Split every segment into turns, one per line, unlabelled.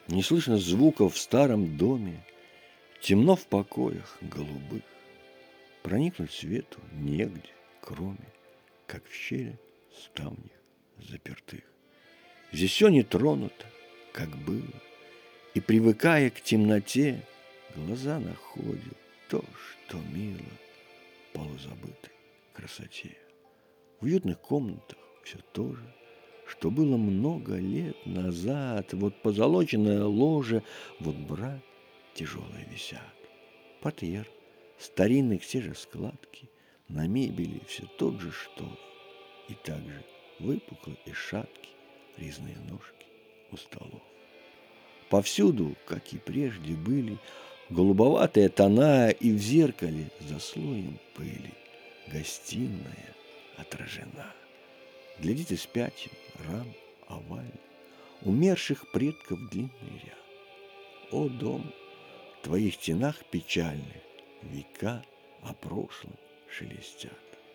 Не слышно звуков в старом доме, темно в покоях голубых. Проникнуть свету негде, кроме, как в щели ставнях запертых. Здесь все не тронуто, как было, и, привыкая к темноте, глаза находят то, что мило полузабытой красоте. В уютных комнатах все то же, что было много лет назад. Вот позолоченное ложе, вот бра тяжелые висят. Портьер, старинных те же складки, на мебели все тот же штоф. И также выпуклые и шатки резные ножки у столов. Повсюду, как и прежде, были голубоватые тона, и в зеркале за слоем пыли гостиная отражена. Глядите с пятен, рам, оваль, умерших предков длинный ряд. О, дом, в твоих стенах печальных века о прошлом шелестят.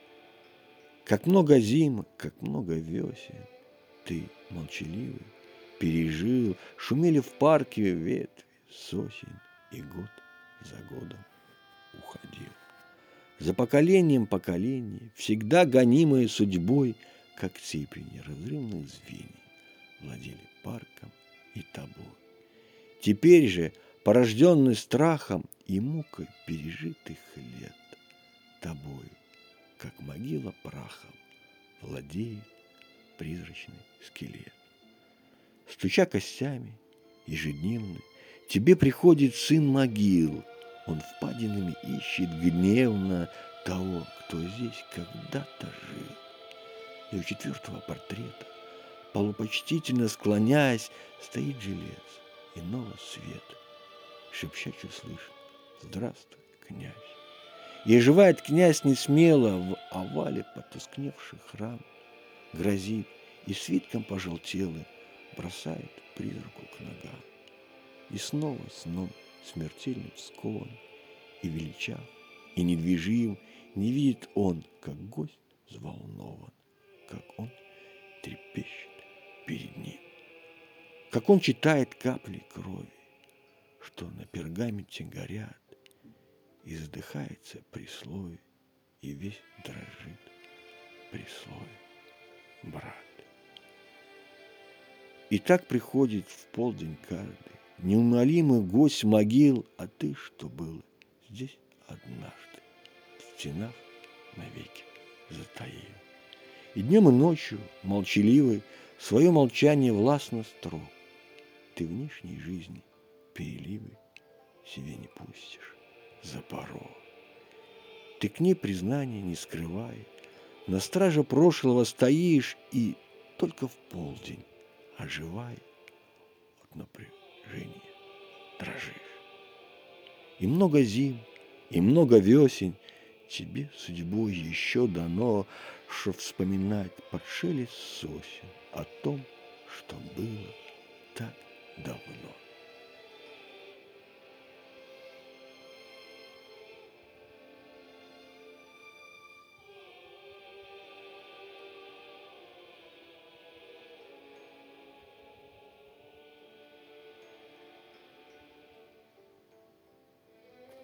Как много зим, как много весен ты, молчаливый, пережил, шумели в парке ветви, сосен, и год за годом уходил. За поколением поколений, всегда гонимые судьбой, как цепи неразрывных звеньев, владели парком и тобой. Теперь же, порожденный страхом и мукой пережитых лет, тобою, как могила прахом, владеет призрачный скелет. Стуча костями ежедневно, тебе приходит сын могил. Он впадинами ищет гневно того, кто здесь когда-то жил. И у четвертого портрета, полупочтительно склоняясь, стоит жилец иного света. Шепчачу слышно: «Здравствуй, князь». И оживает князь несмело в овале потускневших рам, грозит и свитком пожелтелым бросает призраку к ногам. И снова сном смертельным скован, и величав, и недвижим, не видит он, как гость взволнован, как он трепещет перед ним, как он читает капли крови, что на пергаменте горят, и задыхается при слове, и весь дрожит при слове брат. И так приходит в полдень каждый неумолимый гость могил, а ты, что было здесь однажды, в стенах навеки затаил. И днем и ночью, молчаливый, свое молчание властно строг. Ты внешней жизни переливы себе не пустишь за порог. Ты к ней признания не скрывая, на страже прошлого стоишь, и только в полдень, оживая от напряжения, дрожишь. И много зим, и много весен тебе судьбой еще дано, что вспоминать под шелест сосен о том, что было так давно.